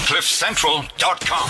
CliffCentral.com.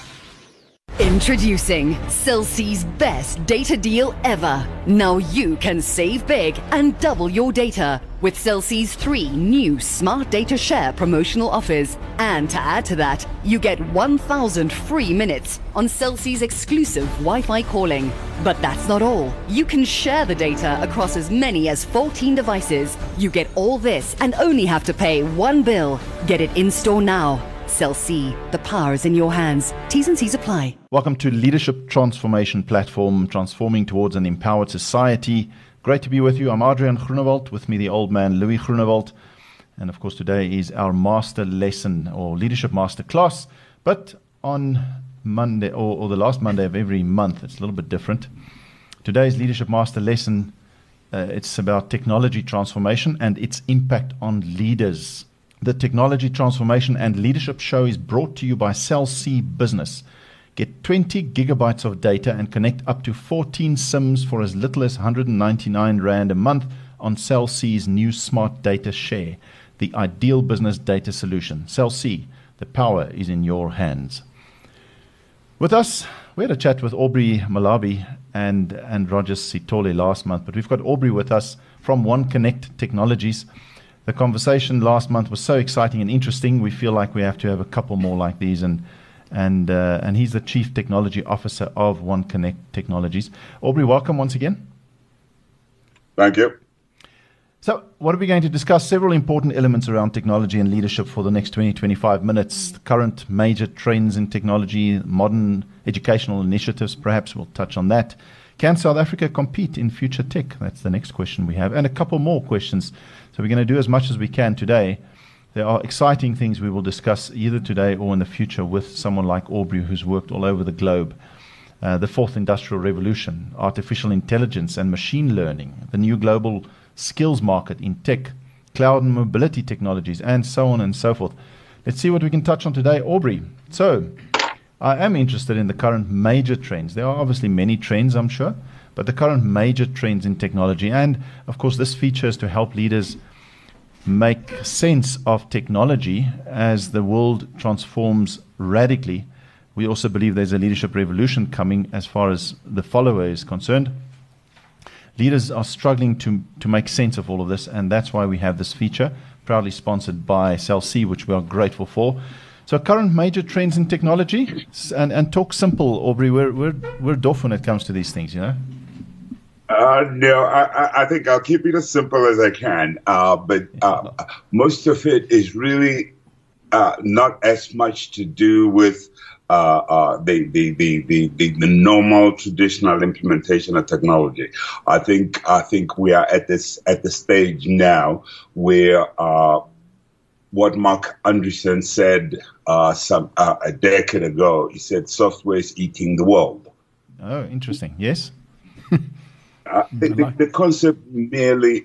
Introducing Cell-C's best data deal ever. Now you can save big and double your data with Cell-C's 3 new Smart Data Share promotional offers. And to add to that, you get 1,000 free minutes on Cell-C's exclusive Wi-Fi calling. But that's not all. You can share the data across as many as 14 devices. You get all this and only have to pay one bill. Get it in store now. Cell-C, the power is in your hands. T's and C's apply. Welcome to Leadership Transformation Platform, transforming towards an empowered society. Great to be with you. I'm Adrian Groenewald, with me the old man Louis Groenewald. And of course today is our master lesson or leadership master class. But on Monday or the last Monday of every month, it's a little bit different. Today's leadership master lesson, it's about technology transformation and its impact on leaders. The Technology Transformation and Leadership Show is brought to you by Cell-C Business. Get 20 gigabytes of data and connect up to 14 SIMs for as little as 199 Rand a month on Cell-C's new Smart Data Share, the ideal business data solution. Cell-C, the power is in your hands. With us, we had a chat with Aubrey Malabi and Rogers Sitole last month, but we've got Aubrey with us from OneConnect Technologies. The conversation last month was so exciting and interesting. We feel like we have to have a couple more like these, and he's the Chief Technology Officer of OneConnect Technologies. Aubrey, welcome once again. Thank you. So, what are we going to discuss? Several important elements around technology and leadership for the next 20-25 minutes. The current major trends in technology, modern educational initiatives, perhaps we'll touch on that. Can South Africa compete in future tech? That's the next question we have, and a couple more questions. So we're going to do as much as we can today. There are exciting things we will discuss either today or in the future with someone like Aubrey, who's worked all over the globe. The fourth industrial revolution, artificial intelligence and machine learning, the new global skills market in tech, cloud and mobility technologies, and so on and so forth. Let's see what we can touch on today, Aubrey. So, I am interested in the current major trends. There are obviously many trends, I'm sure, but the current major trends in technology. And, of course, this features to help leaders make sense of technology as the world transforms radically. We also believe there's a leadership revolution coming as far as the follower is concerned. Leaders are struggling to make sense of all of this, and that's why we have this feature, proudly sponsored by Cell-C, which we are grateful for. So current major trends in technology, and talk simple, Aubrey. We're doff when it comes to these things, you know. No, I think I'll keep it as simple as I can. But most of it is really not as much to do with the normal traditional implementation of technology. I think we are at the stage now where what Mark Andreessen said a decade ago. He said software is eating the world. Oh, interesting. Yes. The concept merely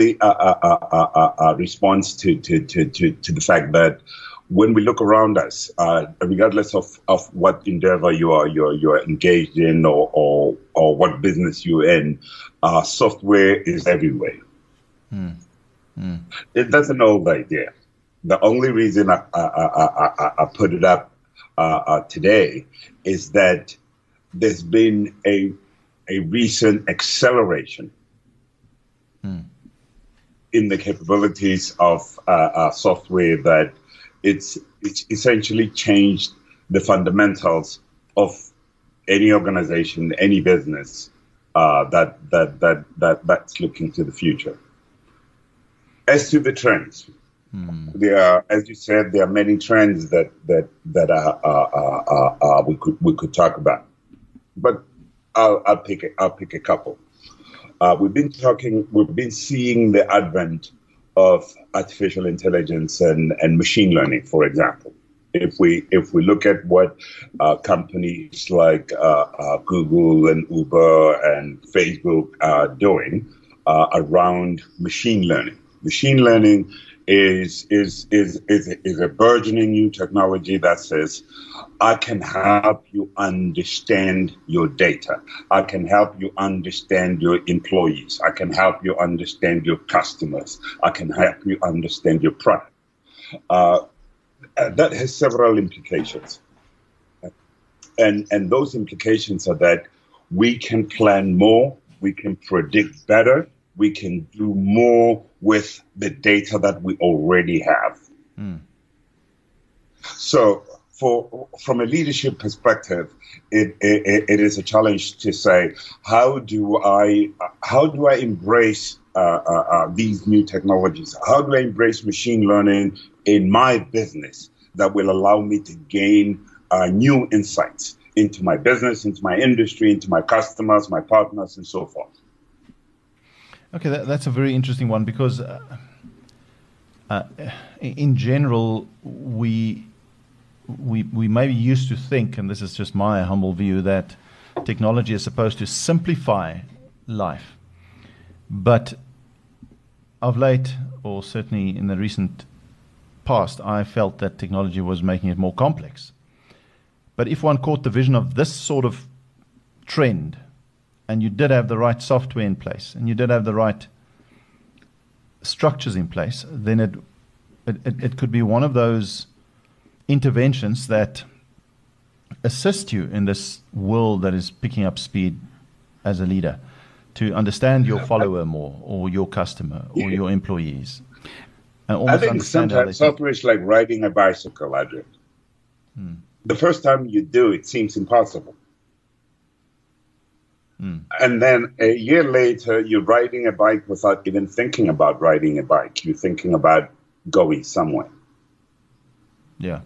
responds to the fact that when we look around us, regardless of what endeavor you're engaged in or what business you're in, software is everywhere. That's an old idea. The only reason I put it up today is that there's been a recent acceleration in the capabilities of software that it's essentially changed the fundamentals of any organization, any business that's looking to the future. As to the trends, there are, as you said, there are many trends that we could talk about, but I'll pick a couple. We've been seeing the advent of artificial intelligence and machine learning, for example. If we look at what companies like Google and Uber and Facebook are doing around machine learning is a burgeoning new technology that says, I can help you understand your data. I can help you understand your employees. I can help you understand your customers. I can help you understand your product. that has several implications. And those implications are that we can plan more, we can predict better, we can do more with the data that we already have. So from a leadership perspective, it is a challenge to say, how do I embrace these new technologies? How do I embrace machine learning in my business that will allow me to gain new insights into my business, into my industry, into my customers, my partners, and so forth? Okay, that's a very interesting one, because in general, we maybe used to think, and this is just my humble view, that technology is supposed to simplify life. But of late, or certainly in the recent past, I felt that technology was making it more complex. But if one caught the vision of this sort of trend, and you did have the right software in place, and you did have the right structures in place, then it could be one of those interventions that assist you in this world that is picking up speed as a leader, to understand your follower more, or your customer, or your employees. And I think sometimes software is like riding a bicycle, Adrian. The first time you do, it seems impossible. And then a year later, you're riding a bike without even thinking about riding a bike. You're thinking about going somewhere. Yeah.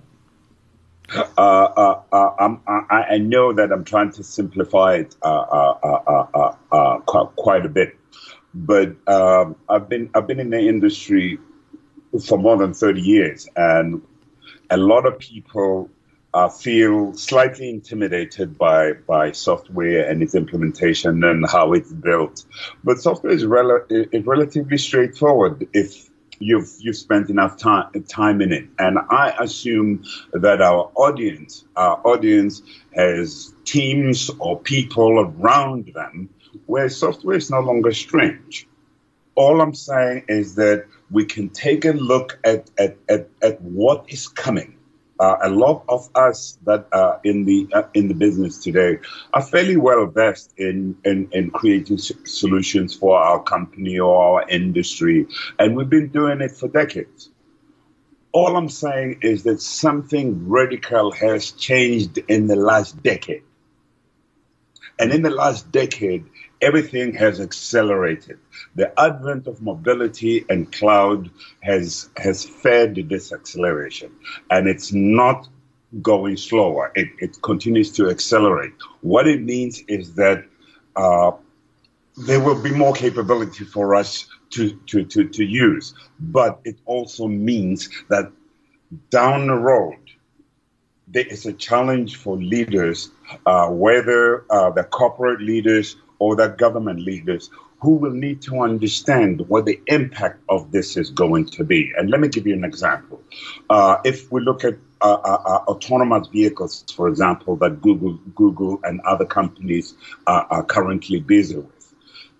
I know that I'm trying to simplify it quite a bit, but I've been in the industry for more than 30 years, and a lot of people feel slightly intimidated by software and its implementation and how it's built. But software is relatively straightforward if you've spent enough time in it. And I assume that our audience has teams or people around them where software is no longer strange. All I'm saying is that we can take a look at what is coming. A lot of us that are in the business today are fairly well versed in creating solutions for our company or our industry, and we've been doing it for decades. All I'm saying is that something radical has changed in the last decade. And in the last decade, everything has accelerated. The advent of mobility and cloud has fed this acceleration, and it's not going slower. It continues to accelerate. What it means is that there will be more capability for us to use, but it also means that down the road, there is a challenge for leaders, whether the corporate leaders or the government leaders, who will need to understand what the impact of this is going to be. And let me give you an example. If we look at autonomous vehicles, for example, that Google and other companies are currently busy with.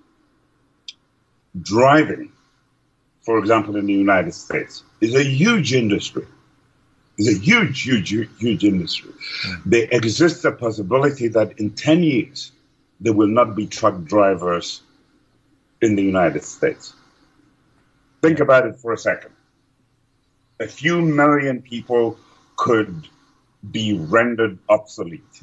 Driving, for example, in the United States, is a huge industry. It's a huge industry. There exists a possibility that in 10 years, there will not be truck drivers in the United States. Think about it for a second. A few million people could be rendered obsolete.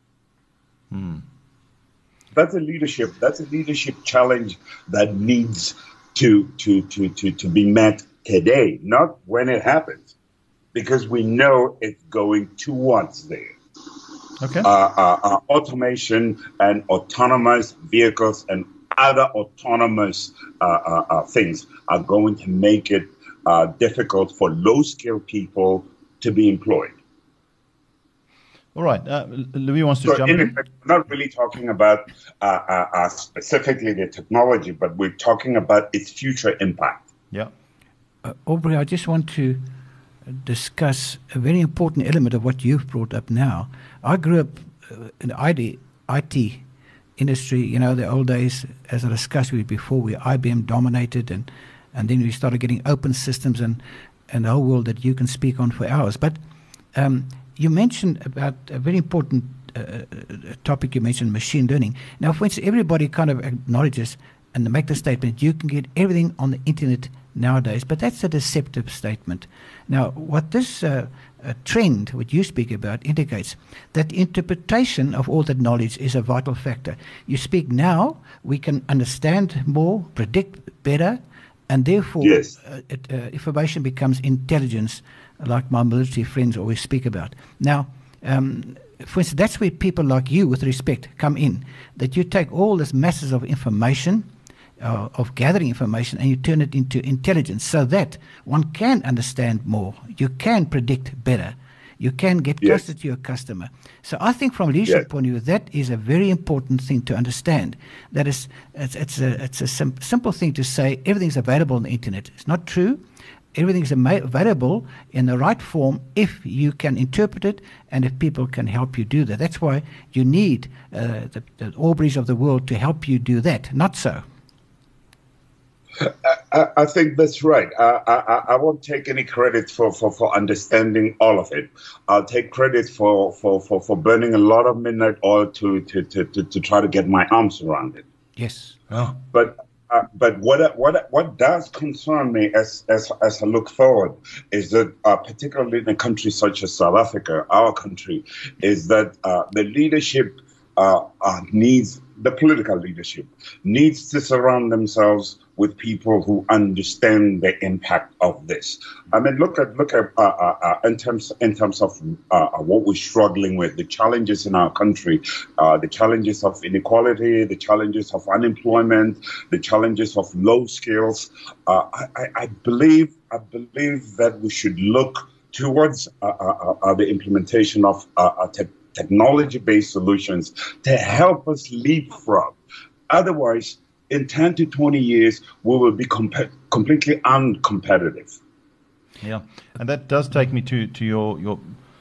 That's a leadership challenge that needs to be met today, not when it happens, because we know it's going towards there. Okay. Automation and autonomous vehicles and other autonomous things are going to make it difficult for low-skilled people to be employed. All right. Louis wants to jump in. We're not really talking about specifically the technology, but we're talking about its future impact. Yeah. Aubrey, I just want to discuss a very important element of what you've brought up now. I grew up in the IT industry, the old days, as I discussed with you before, where IBM dominated, and then we started getting open systems, and and the whole world that you can speak on for hours. But you mentioned about a very important topic. You mentioned machine learning. Now, for instance, everybody kind of acknowledges and make the statement, you can get everything on the internet nowadays, but that's a deceptive statement. Now, what this trend, what you speak about, indicates that interpretation of all that knowledge is a vital factor. You speak now, we can understand more, predict better, and therefore Yes. Information becomes intelligence, like my military friends always speak about. Now, for instance, that's where people like you, with respect, come in, that you take all this masses of information, of gathering information, and you turn it into intelligence so that one can understand more, you can predict better, you can get Yes. closer to your customer. So I think from a leadership Yes. point of view, that is a very important thing to understand. That is, it's a simple thing to say everything's available on the internet. It's not true. Everything is available in the right form if you can interpret it and if people can help you do that. That's why you need the Aubreys of the world to help you do that. Not so. I think that's right. I won't take any credit for understanding all of it. I'll take credit for burning a lot of midnight oil to try to get my arms around it. Yes. Oh. But what does concern me as I look forward is that particularly in a country such as South Africa, our country, is that the leadership needs, the political leadership needs to surround themselves with people who understand the impact of this. I mean, look at in terms of what we're struggling with, the challenges in our country, the challenges of inequality, the challenges of unemployment, the challenges of low skills. I believe that we should look towards the implementation of technology-based solutions to help us leapfrog. Otherwise, in 10 to 20 years, we will be completely uncompetitive. Yeah, and that does take me to your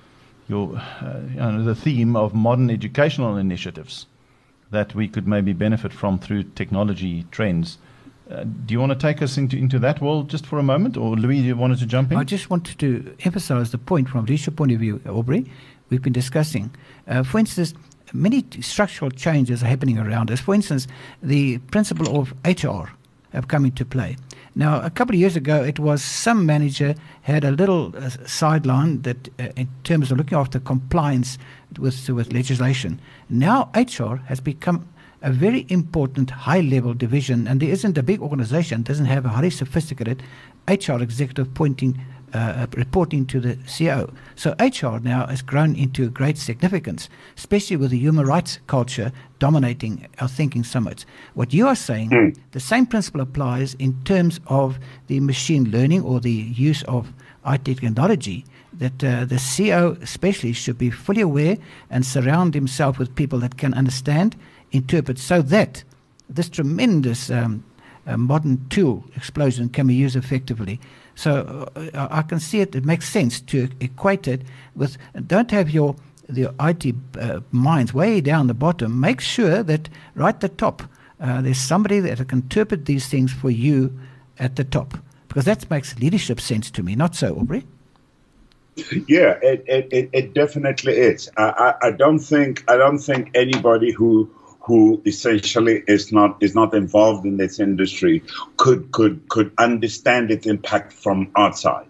the theme of modern educational initiatives that we could maybe benefit from through technology trends. Do you want to take us into that world just for a moment, or Louis, you wanted to jump in? I just wanted to emphasize the point from a leadership point of view, Aubrey, we've been discussing. For instance, many structural changes are happening around us. For instance, the principle of HR have come into play. Now, a couple of years ago, it was some manager had a little sideline that in terms of looking after compliance with legislation. Now, HR has become a very important high-level division, and there isn't a big organization, doesn't have a highly sophisticated HR executive reporting to the CEO. So HR now has grown into great significance, especially with the human rights culture dominating our thinking so much. What you are saying, the same principle applies in terms of the machine learning or the use of IT technology, that the CEO especially should be fully aware and surround himself with people that can understand, interpret, so that this tremendous modern tool explosion can be used effectively. So I can see it makes sense to equate it with, don't have the IT minds way down the bottom. Make sure that right at the top there's somebody that can interpret these things for you at the top, because that makes leadership sense to me. Not so, Aubrey? Yeah, it definitely is. I don't think anybody who essentially is not involved in this industry could understand its impact from outside.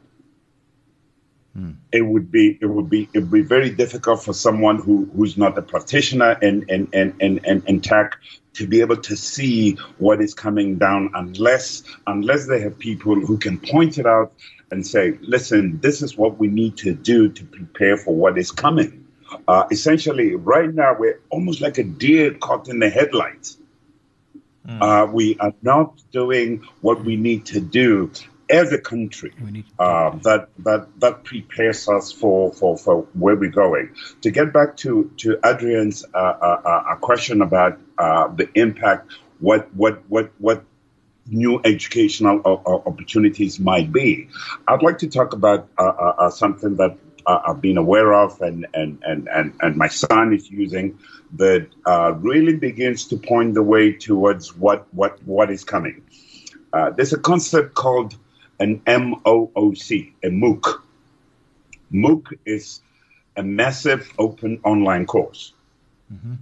It would be very difficult for someone who's not a practitioner in tech to be able to see what is coming down unless they have people who can point it out and say, listen, this is what we need to do to prepare for what is coming. Essentially, right now, we're almost like a deer caught in the headlights. We are not doing what we need to do as a country that prepares us for where we're going. To get back to Adrian's question about the impact, what new educational opportunities might be, I'd like to talk about something that I've been aware of and my son is using, that really begins to point the way towards what is coming. There's a concept called an MOOC, a MOOC. MOOC is a massive open online course. Mm-hmm.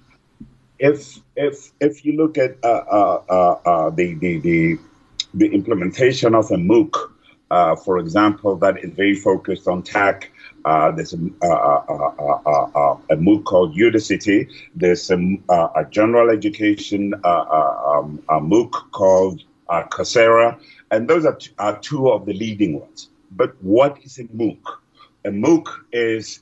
If you look at the implementation of a MOOC, for example, that is very focused on tech. There's a MOOC called Udacity. There's a general education a MOOC called Coursera, and those are two of the leading ones. But what is a MOOC? A MOOC is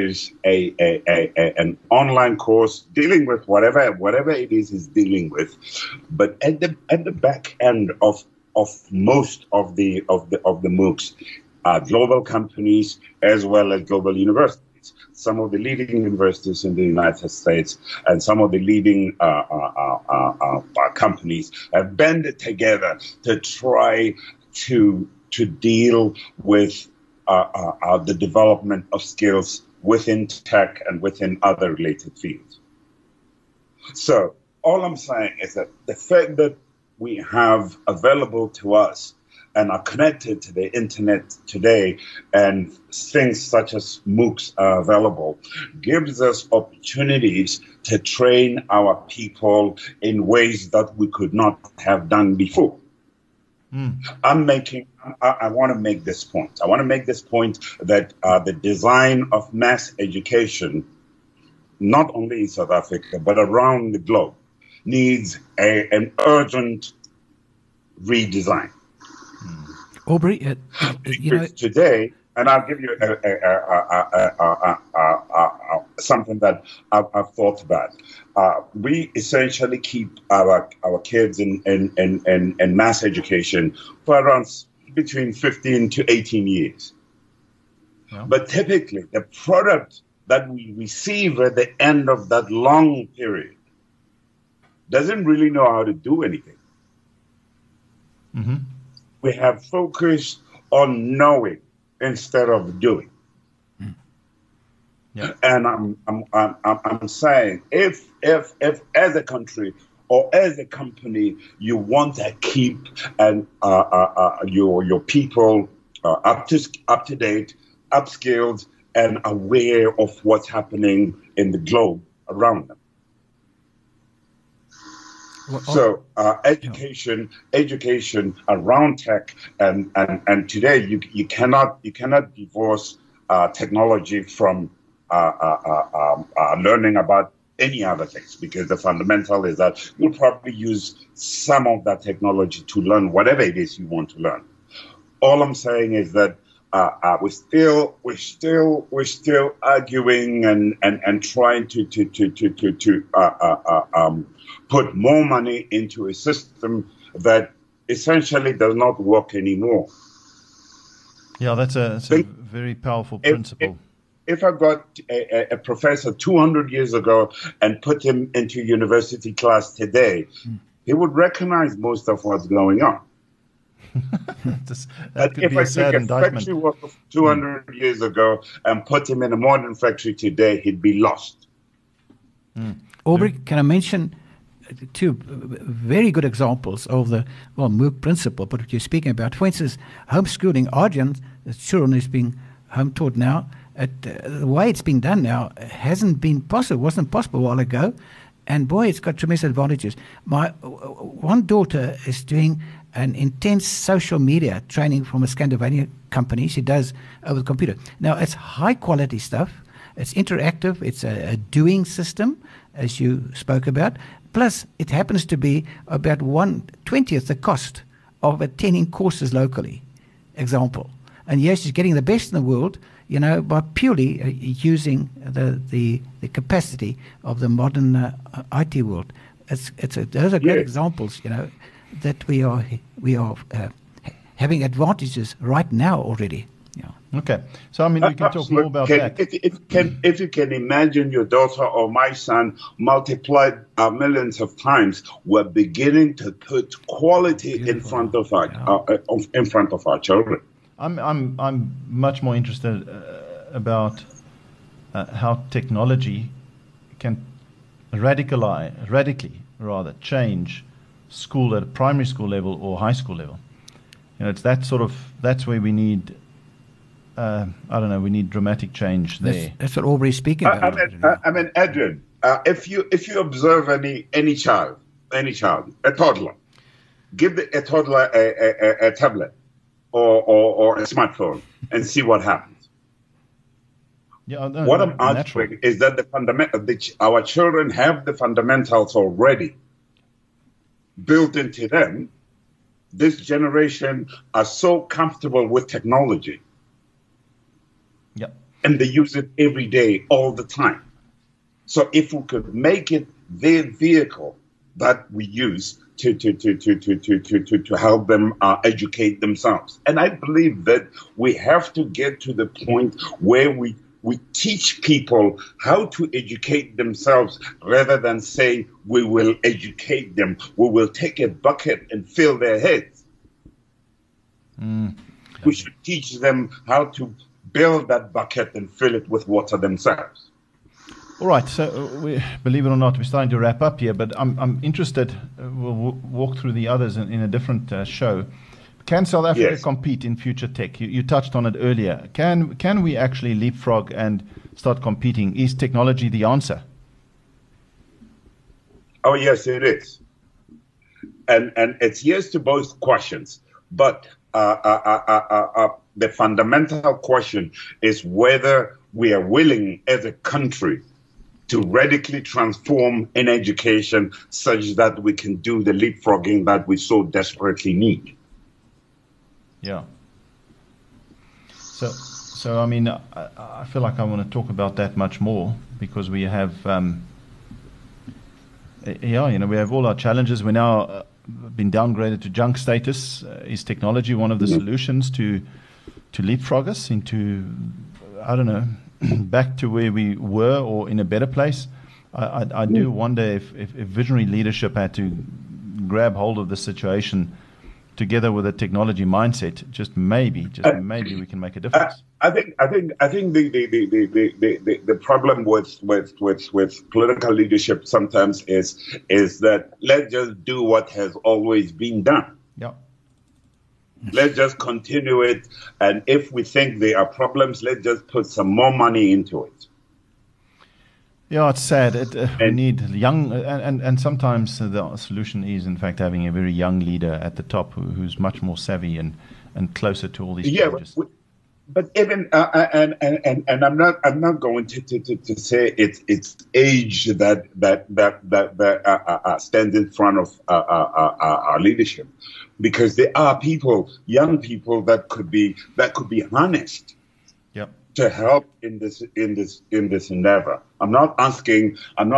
an online course dealing with whatever it is dealing with, but at the back end of most of the MOOCs are global companies as well as global universities. Some of the leading universities in the United States and some of the leading companies have banded together to try to deal with the development of skills within tech and within other related fields. So all I'm saying is that the fact that we have available to us and are connected to the internet today, and things such as MOOCs are available, gives us opportunities to train our people in ways that we could not have done before. I want to make this point. I want to make this point that the design of mass education, not only in South Africa, but around the globe, needs an urgent redesign. Aubrey, today, and I'll give you something that I've thought about. We essentially keep our kids in mass education for around between 15 to 18 years. Yeah. But typically, the product that we receive at the end of that long period doesn't really know how to do anything. Mm-hmm. We have focused on knowing instead of doing. Yeah. And I'm saying if as a country or as a company you want to keep your people up to date, upskilled, and aware of what's happening in the globe around them. So education around tech and today you cannot divorce technology from learning about any other things, because the fundamental is that you'll probably use some of that technology to learn whatever it is you want to learn. All I'm saying is that we're still arguing and trying to put more money into a system that essentially does not work anymore. Yeah, that's a very powerful principle. If I got a professor 200 years ago and put him into university class today, he would recognize most of what's going on. That could be a sad indictment. If I took a factory worker 200 years ago and put him in a modern factory today, he'd be lost. Aubrey, can I mention two very good examples of the MOOC principle, but what you're speaking about? For instance, homeschooling. Arjan's children is being home taught now. The way it's being done now hasn't been possible. Wasn't possible a while ago, and boy, it's got tremendous advantages. My one daughter is doing an intense social media training from a Scandinavian company. She does over the computer. Now, it's high quality stuff. It's interactive. It's a doing system, as you spoke about. Plus, it happens to be about 1/20th the cost of attending courses locally. Example. And yes, she's getting the best in the world, by purely using the capacity of the modern IT world. Those are great examples, that we are having advantages right now already. Yeah. Okay, so we can talk more about that. If you can imagine your daughter or my son multiplied millions of times, we're beginning to put quality in front of our children. I'm much more interested about how technology can radically change school at a primary school level or high school level. It's that's where we need, we need dramatic change there. That's what Aubrey's speaking about. I mean, Adrian, if you observe any child, a toddler, give a toddler a tablet or a smartphone and see what happens. Yeah, what I'm arguing is that our children have the fundamentals already built into them. This generation are so comfortable with technology. Yep. And they use it every day, all the time. So if we could make it their vehicle that we use to help them educate themselves. And I believe that we have to get to the point where we teach people how to educate themselves rather than say we will educate them. We will take a bucket and fill their heads. We should teach them how to build that bucket and fill it with water themselves. All right, so believe it or not, we're starting to wrap up here, but I'm interested. We'll walk through the others in a different show. Can South Africa compete in future tech? You touched on it earlier. Can we actually leapfrog and start competing? Is technology the answer? Oh, yes, it is. And it's yes to both questions. But the fundamental question is whether we are willing as a country to radically transform in education such that we can do the leapfrogging that we so desperately need. Yeah. So I mean, I feel like I want to talk about that much more because we have, we have all our challenges. We're now been downgraded to junk status. Is technology one of the solutions to leapfrog us into, I don't know, back to where we were or in a better place? I do wonder if visionary leadership had to grab hold of the situation together with a technology mindset, just maybe we can make a difference. I think the problem with political leadership sometimes is that let's just do what has always been done. Yeah. Let's just continue it, and if we think there are problems, let's just put some more money into it. Yeah, it's sad. We need young, and sometimes the solution is, in fact, having a very young leader at the top who's much more savvy and closer to all these changes. But even and I'm not going to say it's age that stands in front of our leadership, because there are young people that could be harnessed. Yep. To help in this endeavor. I'm not asking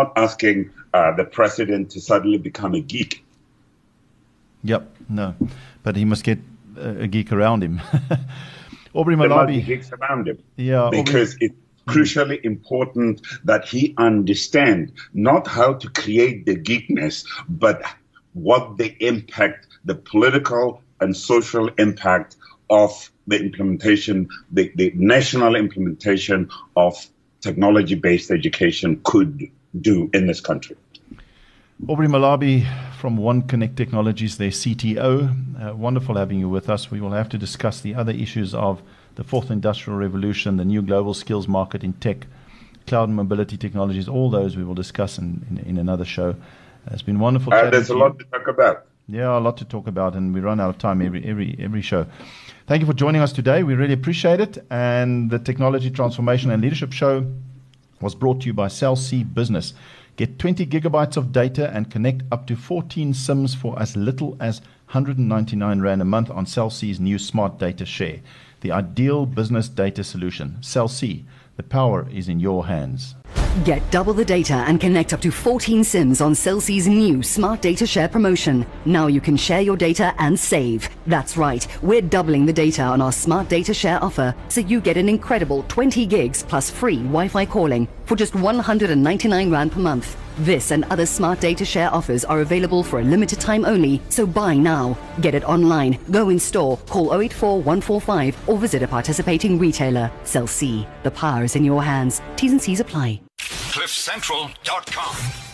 the president to suddenly become a geek. Yep, no, but he must get a geek around him. Aubrey Malabi. There must be geeks around him. Yeah, because it's crucially important that he understand not how to create the geekness, but what the impact, the political and social impact of the implementation, the national implementation of technology-based education could do in this country. Aubrey Malabi from One Connect Technologies, their CTO. Wonderful having you with us. We will have to discuss the other issues of the fourth industrial revolution, the new global skills market in tech, cloud and mobility technologies. All those we will discuss in another show. It's been wonderful. There's a lot to talk about. Yeah, a lot to talk about, and we run out of time every show. Thank you for joining us today. We really appreciate it. And the Technology Transformation and Leadership Show was brought to you by Cell C Business. Get 20 gigabytes of data and connect up to 14 SIMs for as little as 199 Rand a month on Cell C's new Smart Data Share. The ideal business data solution. Cell C, the power is in your hands. Get double the data and connect up to 14 SIMs on Cell C's new Smart Data Share promotion. Now you can share your data and save. That's right, we're doubling the data on our Smart Data Share offer, so you get an incredible 20 gigs plus free Wi-Fi calling for just 199 Rand per month. This and other Smart Data Share offers are available for a limited time only, so buy now. Get it online, go in store, call 084 145 or visit a participating retailer. Cell C, the power is in your hands. T's and C's apply. CliffCentral.com